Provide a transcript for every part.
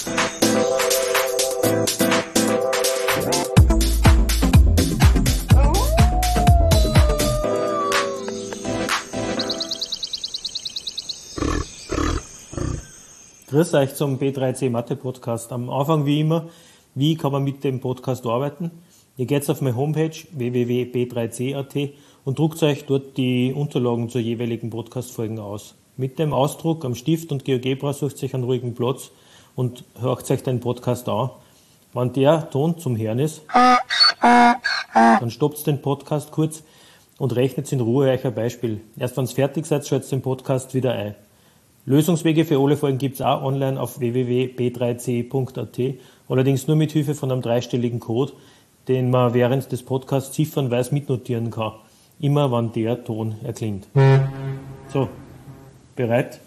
Grüß euch zum B3C Mathe Podcast. Am Anfang wie immer, wie kann man mit dem Podcast arbeiten? Ihr geht auf meine Homepage www.b3c.at und druckt euch dort die Unterlagen zur jeweiligen Podcast-Folgen aus. Mit dem Ausdruck am Stift und GeoGebra sucht euch einen ruhigen Platz und hört euch den Podcast an. Wenn der Ton zum Hören ist, dann stoppt den Podcast kurz und rechnet in Ruhe euch ein Beispiel. Erst wenn ihr fertig seid, schaltet den Podcast wieder ein. Lösungswege für alle Folgen gibt es auch online auf www.b3c.at, allerdings nur mit Hilfe von einem 3-stelligen Code, den man während des Podcasts ziffernweise mitnotieren kann, immer wenn der Ton erklingt. So, bereit?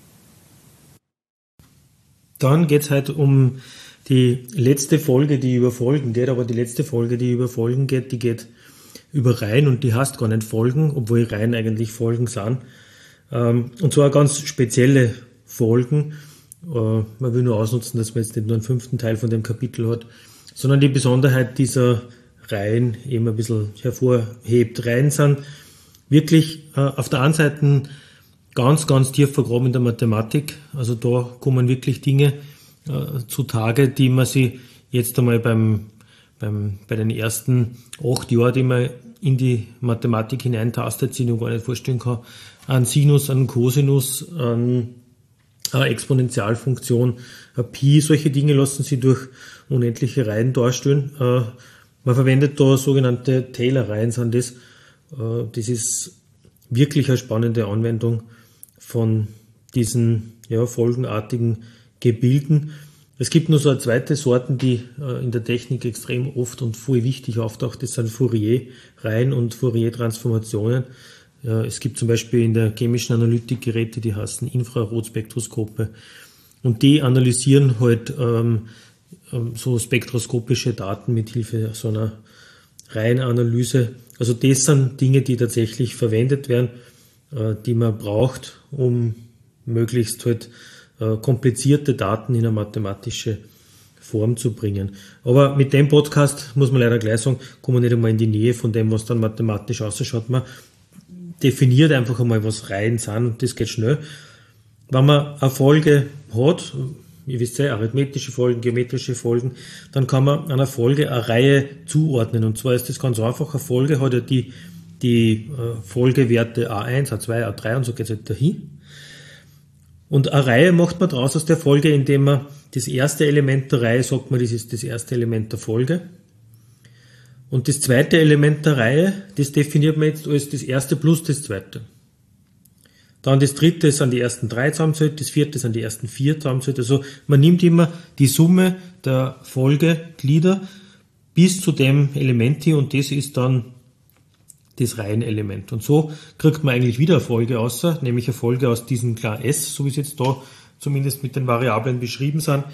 Dann geht es heute um die letzte Folge, die über Folgen geht, aber die letzte Folge, die über Folgen geht, die geht über Reihen und die heißt gar nicht Folgen, obwohl Reihen eigentlich Folgen sind. Und zwar ganz spezielle Folgen. Man will nur ausnutzen, dass man jetzt nicht nur einen 5. Teil von dem Kapitel hat, sondern die Besonderheit dieser Reihen eben ein bisschen hervorhebt. Reihen sind wirklich auf der einen Seite ganz, ganz tief vergraben in der Mathematik. Also da kommen wirklich Dinge zutage, die man sich jetzt einmal bei den ersten 8 Jahren, die man in die Mathematik hineintastet, sich noch gar nicht vorstellen kann. Ein Sinus, ein Cosinus, eine Exponentialfunktion, ein Pi, solche Dinge lassen sich durch unendliche Reihen darstellen. Man verwendet da sogenannte Taylor-Reihen, sind das. Das ist wirklich eine spannende Anwendung von diesen folgenartigen Gebilden. Es gibt noch so eine zweite Sorten, die in der Technik extrem oft und voll wichtig auftaucht. Das sind Fourier-Reihen und Fourier-Transformationen. Es gibt zum Beispiel in der chemischen Analytik Geräte, die heißen Infrarotspektroskope. Und die analysieren halt so spektroskopische Daten mit Hilfe so einer Reihenanalyse. Also das sind Dinge, die tatsächlich verwendet werden, die man braucht, um möglichst halt komplizierte Daten in eine mathematische Form zu bringen. Aber mit dem Podcast, muss man leider gleich sagen, kommen wir nicht einmal in die Nähe von dem, was dann mathematisch ausschaut. Man definiert einfach einmal, was Reihen sind, und das geht schnell. Wenn man eine Folge hat, ihr wisst ja, arithmetische Folgen, geometrische Folgen, dann kann man einer Folge eine Reihe zuordnen. Und zwar ist das ganz einfach. Eine Folge hat ja die Folgewerte A1, A2, A3 und so geht es halt dahin. Und eine Reihe macht man daraus aus der Folge, indem man das erste Element der Reihe sagt, man, das ist das erste Element der Folge. Und das zweite Element der Reihe, das definiert man jetzt als das erste plus das zweite. Dann das dritte sind die ersten 3 zusammenzählt, das vierte sind die ersten 4 zusammenzählt. Also man nimmt immer die Summe der Folgeglieder bis zu dem Element hier, und das ist dann das Reihenelement. Und so kriegt man eigentlich wieder eine Folge raus, nämlich eine Folge aus diesem klar S, so wie es jetzt da zumindest mit den Variablen beschrieben sind.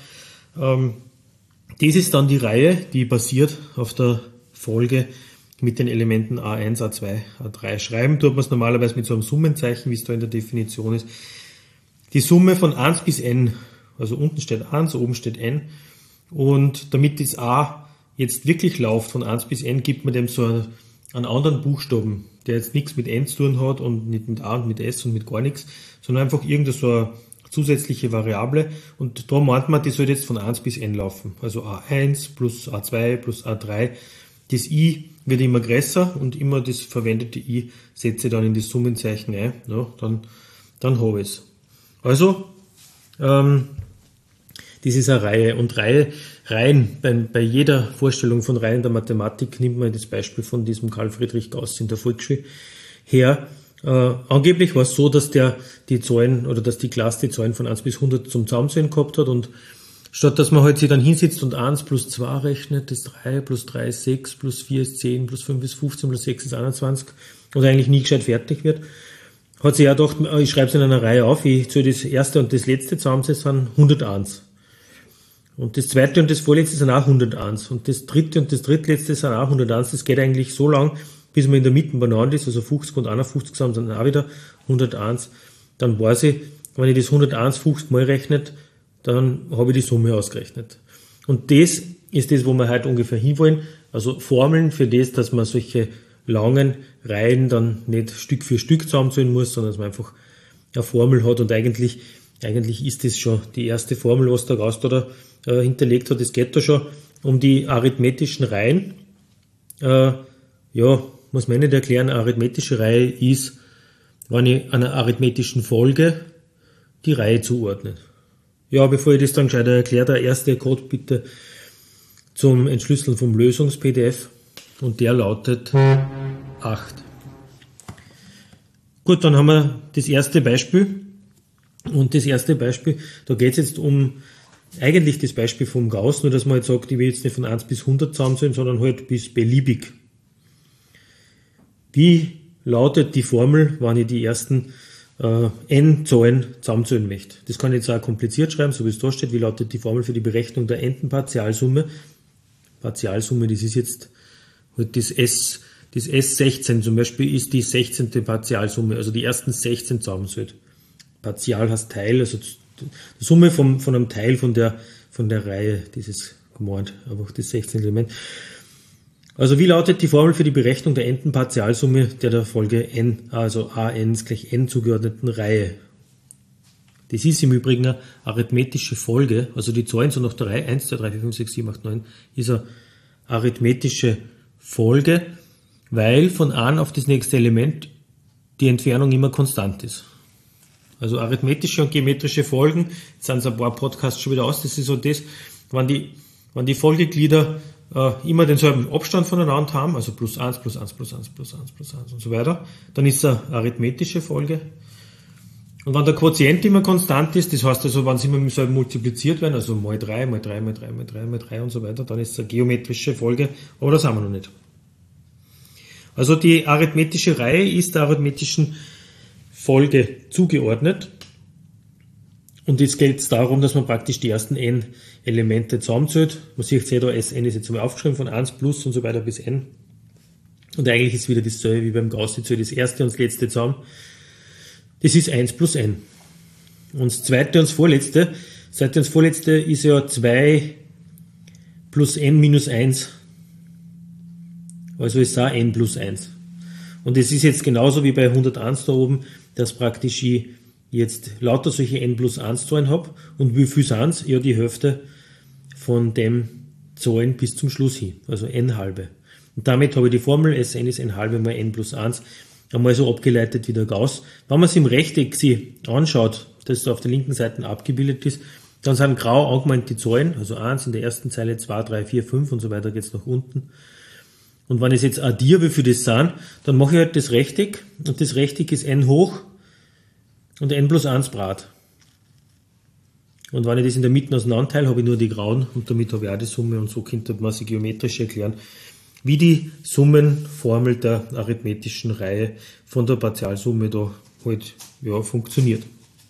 Das ist dann die Reihe, die basiert auf der Folge mit den Elementen A1, A2, A3. Schreiben tut man es normalerweise mit so einem Summenzeichen, wie es da in der Definition ist. Die Summe von 1 bis n, also unten steht 1, oben steht n, und damit das A jetzt wirklich läuft von 1 bis n, gibt man dem so einen anderen Buchstaben, der jetzt nichts mit n zu tun hat und nicht mit a und mit s und mit gar nichts, sondern einfach irgendeine so eine zusätzliche Variable, und da meint man, die soll jetzt von 1 bis n laufen. Also A1 plus A2 plus A3. Das i wird immer größer und immer das verwendete i setze ich dann in das Summenzeichen ein. Ja, dann habe ich es. Also, das ist eine Reihe. Und Reihen, bei jeder Vorstellung von Reihen der Mathematik nimmt man das Beispiel von diesem Carl Friedrich Gauss in der Volksschule her. Angeblich war es so, dass die Zahlen oder dass die Klasse die Zahlen von 1 bis 100 zum Zusammenzählen gehabt hat, und statt dass man halt sich dann hinsetzt und 1 plus 2 rechnet, ist 3, plus 3 ist 6, plus 4 ist 10, plus 5 ist 15, plus 6 ist 21 und eigentlich nie gescheit fertig wird, hat sich ja gedacht, ich schreibe es in einer Reihe auf, ich zähle das erste und das letzte zusammen, das sind 101. Und das zweite und das vorletzte sind auch 101. Und das dritte und das drittletzte sind auch 101. Das geht eigentlich so lang, bis man in der Mitte benannt ist, also 50 und 51 zusammen sind auch wieder 101. Dann weiß ich, wenn ich das 101 50 mal rechnet, dann habe ich die Summe ausgerechnet. Und das ist das, wo wir heute ungefähr hinwollen. Also Formeln für das, dass man solche langen Reihen dann nicht Stück für Stück zusammenzählen muss, sondern dass man einfach eine Formel hat. Und eigentlich ist das schon die erste Formel, was der Gast da hinterlegt hat. Es geht da schon um die arithmetischen Reihen. Muss man nicht erklären, eine arithmetische Reihe ist, wenn ich einer arithmetischen Folge die Reihe zuordne. Ja, bevor ich das dann gescheiter erkläre, der erste Code bitte zum Entschlüsseln vom Lösungs-PDF und der lautet 8. Gut, dann haben wir das erste Beispiel und das erste Beispiel, da geht es jetzt um eigentlich das Beispiel vom Gauss, nur dass man halt sagt, ich will jetzt nicht von 1 bis 100 zusammenzählen, sondern halt bis beliebig. Wie lautet die Formel, wenn ich die ersten n Zahlen zusammenzählen möchte? Das kann ich jetzt auch kompliziert schreiben, so wie es da steht. Wie lautet die Formel für die Berechnung der n-ten Partialsumme? Partialsumme, das ist jetzt halt das S16 zum Beispiel, ist die 16. Partialsumme, also die ersten 16 zusammenzählt. Partial heißt Teil, also die Summe von einem Teil von der Reihe, dieses gemeint, einfach das 16. Element. Also wie lautet die Formel für die Berechnung der n-ten Partialsumme der Folge n, also an ist gleich n zugeordneten Reihe? Das ist im Übrigen eine arithmetische Folge, also die Zahlen so nach der Reihe 1, 2, 3, 4, 5, 6, 7, 8, 9 ist eine arithmetische Folge, weil von 1 auf das nächste Element die Entfernung immer konstant ist. Also arithmetische und geometrische Folgen, jetzt sind es ein paar Podcasts schon wieder aus, das ist so das, wenn die Folgeglieder immer denselben Abstand voneinander haben, also plus 1, plus 1, plus 1, plus 1, plus 1 und so weiter, dann ist es eine arithmetische Folge. Und wenn der Quotient immer konstant ist, das heißt also, wenn sie immer mit demselben multipliziert werden, also mal 3, mal 3, mal 3, mal 3, mal 3 und so weiter, dann ist es eine geometrische Folge, aber das haben wir noch nicht. Also die arithmetische Reihe ist der arithmetischen Folge zugeordnet. Und jetzt geht es darum, dass man praktisch die ersten n Elemente zusammenzählt. Man sieht da, Sn ist jetzt einmal aufgeschrieben, von 1 plus und so weiter bis n. Und eigentlich ist wieder dasselbe wie beim Gauss, ich zähle das erste und das letzte zusammen. Das ist 1 plus n. Und das zweite und das vorletzte ist ja 2 plus n minus 1. Also ist auch n plus 1. Und es ist jetzt genauso wie bei 101 da oben, dass praktisch ich jetzt lauter solche n plus 1 Zahlen habe. Und wie viel sind es? Ja, die Hälfte von dem Zahlen bis zum Schluss hin. Also n halbe. Und damit habe ich die Formel Sn ist n halbe mal n plus 1 einmal so abgeleitet wie der Gauss. Wenn man es im Rechteck sich anschaut, das da auf der linken Seite abgebildet ist, dann sind grau angemeint die Zahlen, also 1 in der ersten Zeile, 2, 3, 4, 5 und so weiter geht es nach unten. Und wenn ich es jetzt addiere, wie viel das sind, dann mache ich halt das Rechteck und das Rechteck ist n hoch und n plus 1 breit. Und wenn ich das in der Mitte auseinanderteile, habe ich nur die grauen und damit habe ich auch die Summe und so könnte man sie geometrisch erklären, wie die Summenformel der arithmetischen Reihe von der Partialsumme da halt funktioniert.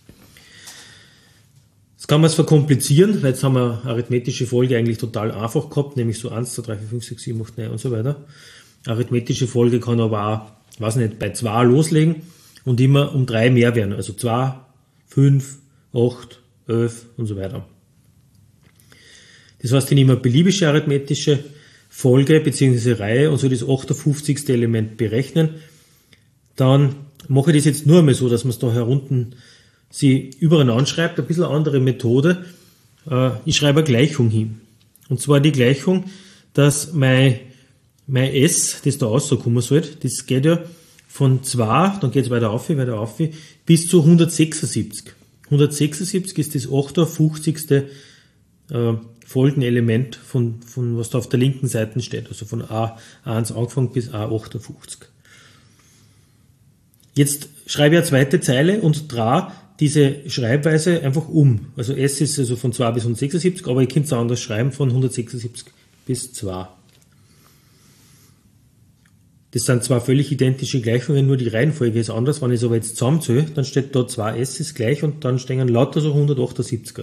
Jetzt kann man es verkomplizieren, weil jetzt haben wir eine arithmetische Folge eigentlich total einfach gehabt, nämlich so 1, 2, 3, 4, 5, 6, 7, 8, 9 und so weiter. Arithmetische Folge kann aber auch, weiß nicht, bei 2 loslegen und immer um 3 mehr werden, also 2, 5, 8, 11 und so weiter. Das heißt, ich nehme eine beliebige arithmetische Folge bzw. Reihe und so das 58. Element berechnen. Dann mache ich das jetzt nur einmal so, dass man es da herunten sie übereinander schreibt, ein bisschen andere Methode. Ich schreibe eine Gleichung hin. Und zwar die Gleichung, dass mein S, das da rauskommen soll, das geht ja von 2, dann geht es weiter auf, bis zu 176. 176 ist das 58. Folgenelement von was da auf der linken Seite steht, also von A1 angefangen bis A58. Jetzt schreibe ich eine zweite Zeile und drehe diese Schreibweise einfach um. Also S ist also von 2 bis 176, aber ich kann es anders schreiben, von 176 bis 2. Das sind zwar völlig identische Gleichungen, nur die Reihenfolge ist anders. Wenn ich es aber jetzt zusammenzähle, dann steht da 2S ist gleich und dann stehen lauter so 178er.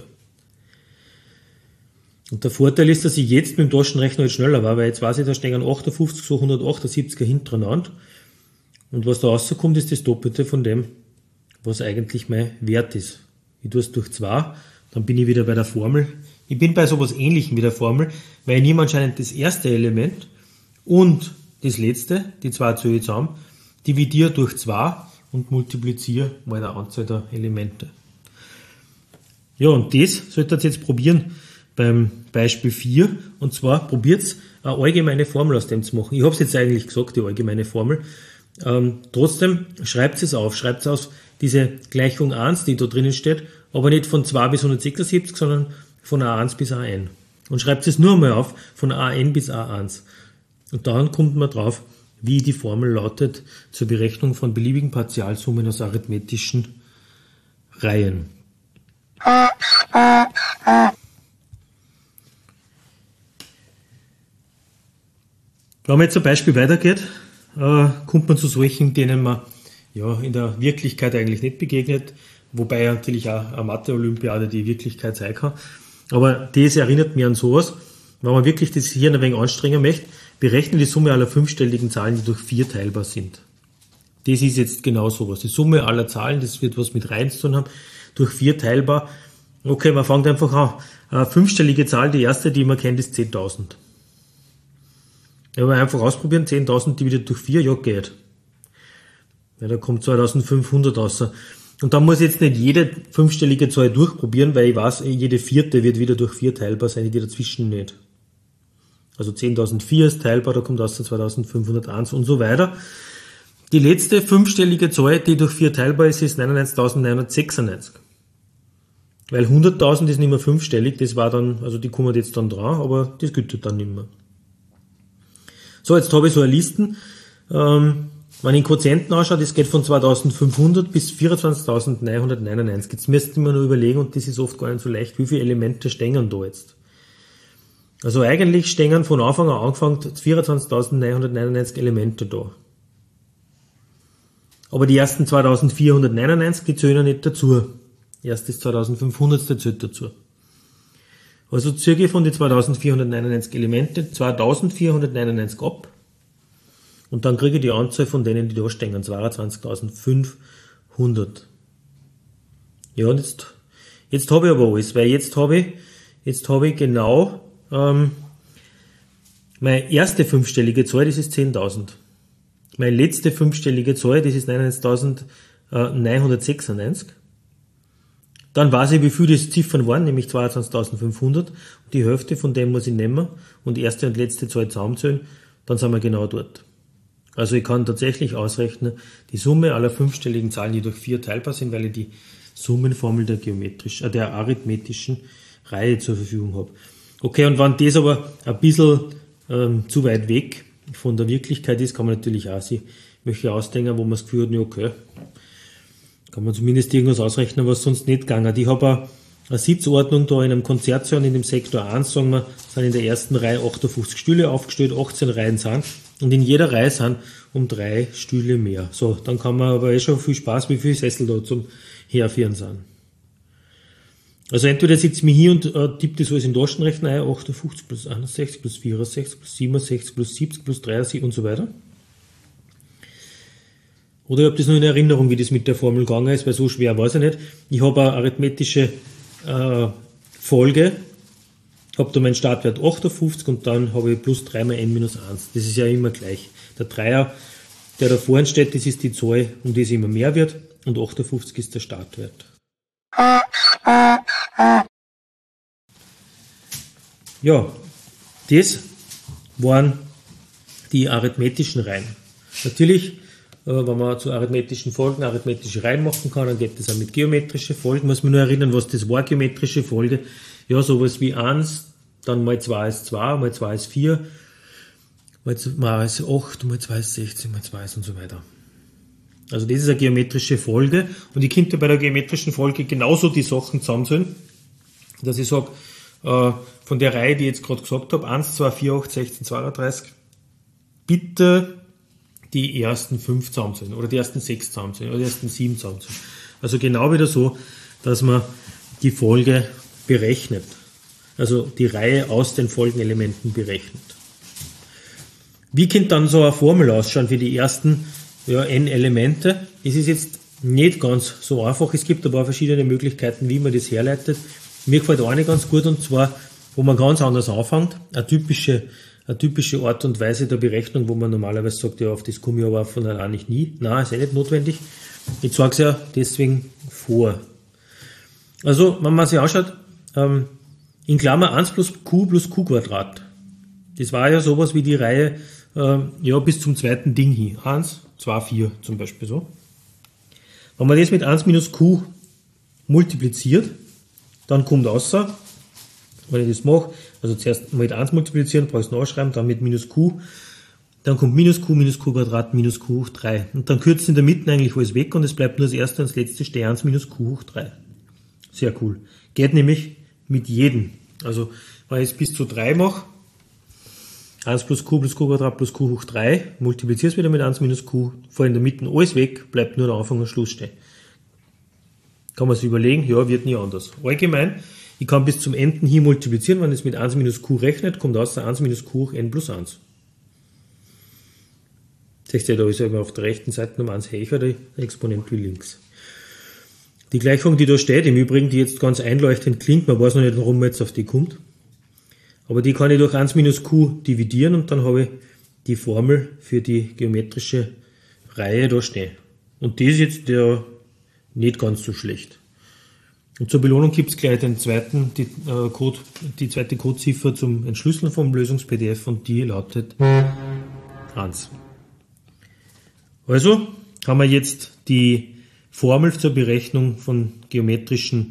Und der Vorteil ist, dass ich jetzt mit dem Taschenrechner halt schneller war, weil jetzt weiß ich, da stehen 58, so 178er hintereinander. Und was da rauskommt, ist das Doppelte von dem, was eigentlich mein Wert ist. Ich tue es durch 2 Dann bin ich wieder bei der Formel. Ich bin bei sowas Ähnlichem wie der Formel, weil ich nehme anscheinend das erste Element und das letzte, die zwei zähle ich zusammen, dividiere durch 2 und multipliziere mal der Anzahl der Elemente. Ja, und das solltet ihr jetzt probieren beim Beispiel 4. Und zwar probiert eine allgemeine Formel aus dem zu machen. Ich habe es jetzt eigentlich gesagt, die allgemeine Formel. Trotzdem schreibt es auf. Schreibt es aus, diese Gleichung 1, die da drinnen steht, aber nicht von 2 bis 176, sondern von A1 bis AN. Und schreibt es nur einmal auf, von AN bis A1. Und dann kommt man drauf, wie die Formel lautet zur Berechnung von beliebigen Partialsummen aus arithmetischen Reihen. Wenn man jetzt zum Beispiel weitergeht, kommt man zu solchen, denen man ja in der Wirklichkeit eigentlich nicht begegnet, wobei natürlich auch eine Mathe-Olympiade die Wirklichkeit sein kann. Aber das erinnert mich an sowas, wenn man wirklich das hier ein wenig anstrengen möchte, berechne die Summe aller fünfstelligen Zahlen, die durch 4 teilbar sind. Das ist jetzt genau sowas. Die Summe aller Zahlen, das wird was mit Reihen zu tun haben, durch 4 teilbar. Okay, man fängt einfach an. Eine fünfstellige Zahl, die erste, die man kennt, ist 10.000. Ja, aber einfach ausprobieren, 10.000 dividiert durch 4, ja, geht. Ja, da kommt 2.500 raus. Und dann muss ich jetzt nicht jede fünfstellige Zahl durchprobieren, weil ich weiß, jede vierte wird wieder durch 4 teilbar sein, die dazwischen nicht. Also 10.004 ist teilbar, da kommt aus 2.501 und so weiter. Die letzte fünfstellige Zahl, die durch 4 teilbar ist, ist 99.996. Weil 100.000 ist nicht mehr fünfstellig, das war dann, also die kommen jetzt dann dran, aber das gilt dann nicht mehr. So, jetzt habe ich so eine Liste. Wenn ich den Quotienten anschaue, das geht von 2.500 bis 24.999. Jetzt müsste man nur überlegen, und das ist oft gar nicht so leicht, wie viele Elemente stehen da jetzt. Also eigentlich stehen von Anfang an angefangen 24.999 Elemente da. Aber die ersten 2.499, die zählen ja nicht dazu. Erst das 2.500 zählt dazu. Also ziehe ich von den 2.499 Elemente 2.499 ab. Und dann kriege ich die Anzahl von denen, die da stehen, 22.500. Ja, und jetzt habe ich aber alles, weil jetzt habe ich genau meine erste fünfstellige Zahl, das ist 10.000. Meine letzte fünfstellige Zahl, das ist 99.996. Dann weiß ich, wie viele das Ziffern waren, nämlich 22.500. Die Hälfte von dem muss ich nehmen und erste und letzte Zahl zusammenzählen, dann sind wir genau dort. Also ich kann tatsächlich ausrechnen, die Summe aller fünfstelligen Zahlen, die durch 4 teilbar sind, weil ich die Summenformel der arithmetischen Reihe zur Verfügung habe. Okay, und wenn das aber ein bisschen zu weit weg von der Wirklichkeit ist, kann man natürlich auch sich welche ausdenken, wo man das Gefühl hat, ja, okay, kann man zumindest irgendwas ausrechnen, was sonst nicht gegangen hat. Ich habe eine Sitzordnung da in einem Konzertsaal in dem Sektor 1, sagen wir, sind in der ersten Reihe 58 Stühle aufgestellt, 18 Reihen sind, und in jeder Reihe sind um 3 Stühle mehr. So, dann kann man aber schon viel Spaß, wie viele Sessel da zum Herführen sind. Also entweder sitze ich mich hier und tippe das alles in den Taschenrechner ein, 58 plus 61 plus 64 plus 67 plus 70 plus 73 und so weiter. Oder ich habe das nur in Erinnerung, wie das mit der Formel gegangen ist, weil so schwer weiß ich nicht. Ich habe eine arithmetische Folge, habe da meinen Startwert 58 und dann habe ich plus 3 mal n minus 1. Das ist ja immer gleich. Der Dreier, der da vorne steht, das ist die Zahl, um die es immer mehr wird, und 58 ist der Startwert. Ja, das waren die arithmetischen Reihen. Natürlich, wenn man zu arithmetischen Folgen arithmetische Reihen machen kann, dann geht das auch mit geometrischen Folgen. Muss man nur erinnern, was das war, geometrische Folge. Ja, sowas wie 1, dann mal 2 ist 2, mal 2 ist 4, mal 2 ist 8, mal 2 ist 16, mal 2 ist und so weiter. Also das ist eine geometrische Folge, und ich könnte bei der geometrischen Folge genauso die Sachen zusammenzählen, dass ich sage, von der Reihe, die ich jetzt gerade gesagt habe, 1, 2, 4, 8, 16, 32, bitte die ersten 5 zusammenzählen oder die ersten 6 zusammenzählen oder die ersten 7 zusammenzählen. Also genau wieder so, dass man die Folge berechnet, also die Reihe aus den Folgenelementen berechnet. Wie könnte dann so eine Formel ausschauen für die ersten n Elemente? Das ist jetzt nicht ganz so einfach. Es gibt aber auch verschiedene Möglichkeiten, wie man das herleitet. Mir gefällt eine ganz gut, und zwar, wo man ganz anders anfängt, eine typische Art und Weise der Berechnung, wo man normalerweise sagt, ja, auf das komme ich aber von allein nicht nie. Nein, ist nicht notwendig. Ich zeige es ja deswegen vor. Also, wenn man sich anschaut, in Klammer 1 plus q Quadrat. Das war ja sowas wie die Reihe, bis zum zweiten Ding hin. 1, 2, 4 zum Beispiel so. Wenn man das mit 1 minus q multipliziert, dann kommt außer, wenn ich das mache, also zuerst mit 1 multiplizieren, brauche ich es nachschreiben, dann mit minus q, dann kommt minus q Quadrat, minus q hoch 3. Und dann kürzt in der Mitte eigentlich alles weg und es bleibt nur das erste und das letzte steht 1 minus q hoch 3. Sehr cool. Geht nämlich mit jedem. Also, wenn ich jetzt bis zu 3 mache, 1 plus q Quadrat plus q hoch 3, multipliziere es wieder mit 1 minus q, fällt in der Mitte alles weg, bleibt nur der Anfang und Schluss stehen. Kann man sich überlegen, ja, wird nie anders. Allgemein, ich kann bis zum Enden hier multiplizieren, wenn es mit 1 minus q rechnet, kommt aus 1 minus q hoch n plus 1. Seht ihr, da ist ja auf der rechten Seite um 1 höher der Exponent wie links. Die Gleichung, die da steht, im Übrigen, die jetzt ganz einleuchtend klingt, man weiß noch nicht, warum man jetzt auf die kommt, aber die kann ich durch 1 minus q dividieren und dann habe ich die Formel für die geometrische Reihe da stehen. Und die ist jetzt ja nicht ganz so schlecht. Und zur Belohnung gibt es gleich die zweite Codeziffer zum Entschlüsseln vom Lösungs-PDF und die lautet 1. Also haben wir jetzt die Formel zur Berechnung von geometrischen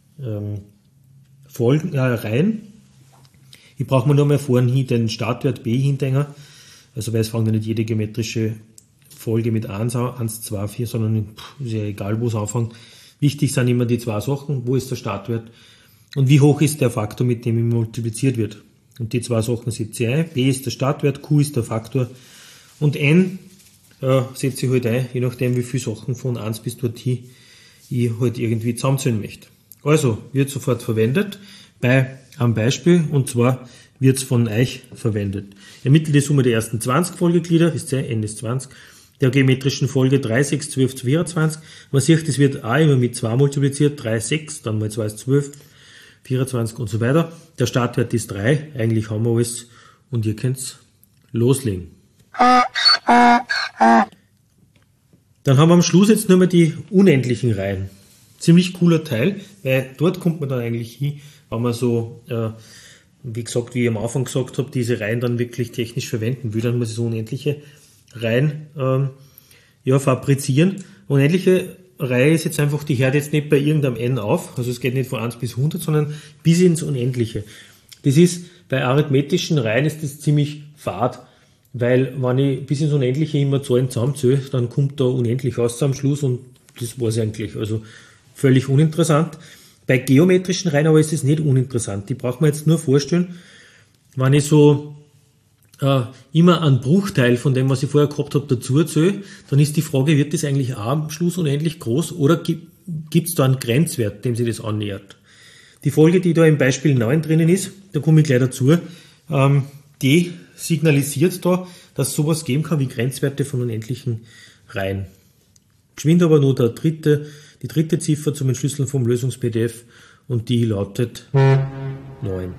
Reihen. Ich brauche mir nur mal vorhin den Startwert b hinterher, also weil es fängt ja nicht jede geometrische Folge mit 1 an, 1, 2, 4, sondern ist ja egal, wo es anfängt. Wichtig sind immer die zwei Sachen, wo ist der Startwert und wie hoch ist der Faktor, mit dem multipliziert wird. Und die zwei Sachen setze ich ein, b ist der Startwert, q ist der Faktor und n setze ich halt ein, je nachdem wie viele Sachen von 1 bis dorthin ich halt irgendwie zusammenzählen möchte. Also wird sofort verwendet bei einem Beispiel, und zwar wird es von euch verwendet. Ermittelt die Summe der ersten 20 Folgeglieder, ist n ist 20, der geometrischen Folge 3, 6, 12, 24. Man sieht, es wird auch immer mit 2 multipliziert, 3, 6, dann mal 2 ist 12, 24 und so weiter. Der Startwert ist 3, eigentlich haben wir alles und ihr könnt loslegen. Dann haben wir am Schluss jetzt nur mehr die unendlichen Reihen. Ziemlich cooler Teil, weil dort kommt man dann eigentlich hin, wenn man so, wie gesagt, wie ich am Anfang gesagt habe, diese Reihen dann wirklich technisch verwenden will, dann muss ich so unendliche Reihen fabrizieren. Unendliche Reihe ist jetzt einfach, die hört jetzt nicht bei irgendeinem n auf, also es geht nicht von 1 bis 100, sondern bis ins Unendliche. Das ist, bei arithmetischen Reihen ist das ziemlich fad, weil wenn ich bis ins Unendliche immer Zahlen zusammenzähle, dann kommt da unendlich raus am Schluss und das war's eigentlich. Also völlig uninteressant. Bei geometrischen Reihen aber ist es nicht uninteressant. Die braucht man jetzt nur vorstellen, wenn ich so immer einen Bruchteil von dem, was ich vorher gehabt habe, dazu erzähle, dann ist die Frage, wird das eigentlich auch am Schluss unendlich groß oder gibt es da einen Grenzwert, dem sich das annähert? Die Folge, die da im Beispiel 9 drinnen ist, da komme ich gleich dazu, die signalisiert da, dass es sowas geben kann wie Grenzwerte von unendlichen Reihen. Geschwind aber nur die dritte Ziffer zum Entschlüsseln vom Lösungs-PDF und die lautet 9.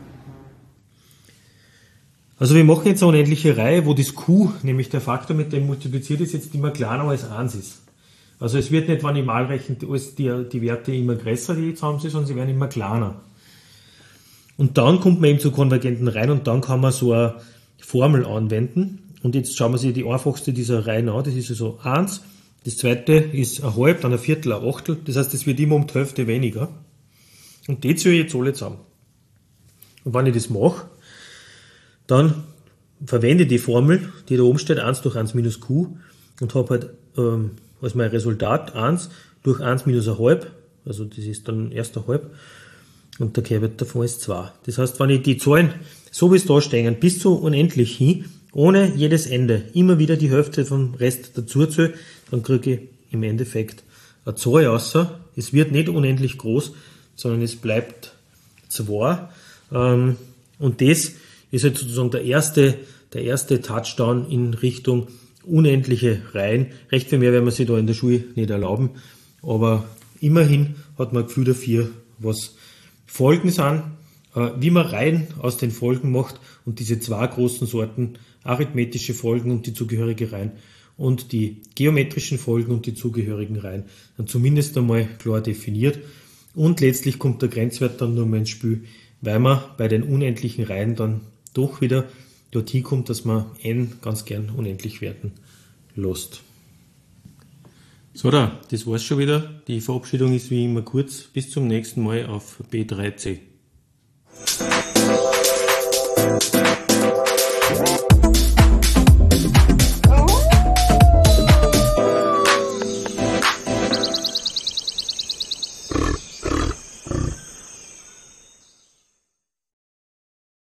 Also wir machen jetzt eine unendliche Reihe, wo das q, nämlich der Faktor, mit dem multipliziert ist, jetzt immer kleiner als 1 ist. Also es wird nicht, wenn ich mal rechne, die Werte immer größer, die zusammen sind, sondern sie werden immer kleiner. Und dann kommt man eben zu konvergenten Reihen und dann kann man so eine Formel anwenden. Und jetzt schauen wir sich die einfachste dieser Reihen an, das ist also 1. Das zweite ist ein halb, dann ein Viertel, ein Achtel. Das heißt, es wird immer um die Hälfte weniger. Und die zähle ich jetzt alle zusammen. Und wenn ich das mache, dann verwende ich die Formel, die da oben steht, 1 durch 1 minus q und habe halt als mein Resultat 1 durch 1 minus ein halb, also das ist dann erst ein halb und der Kehrwert davon ist 2. Das heißt, wenn ich die Zahlen, so wie es da stehen, bis zu unendlich hin, ohne jedes Ende, immer wieder die Hälfte vom Rest dazu zähle, dann kriege ich im Endeffekt eine Zahl raus. Es wird nicht unendlich groß, sondern es bleibt 2. Und das ist halt sozusagen der erste Touchdown in Richtung unendliche Reihen. Recht viel mehr werden wir sich da in der Schule nicht erlauben, aber immerhin hat man ein Gefühl dafür, was Folgen sind, wie man Reihen aus den Folgen macht und diese zwei großen Sorten, arithmetische Folgen und die zugehörige Reihen und die geometrischen Folgen und die zugehörigen Reihen, dann zumindest einmal klar definiert. Und letztlich kommt der Grenzwert dann nur mal ins Spiel, weil man bei den unendlichen Reihen dann doch wieder dorthin kommt, dass man n ganz gern unendlich werten lässt. So, das war's schon wieder. Die Verabschiedung ist wie immer kurz. Bis zum nächsten Mal auf B3C.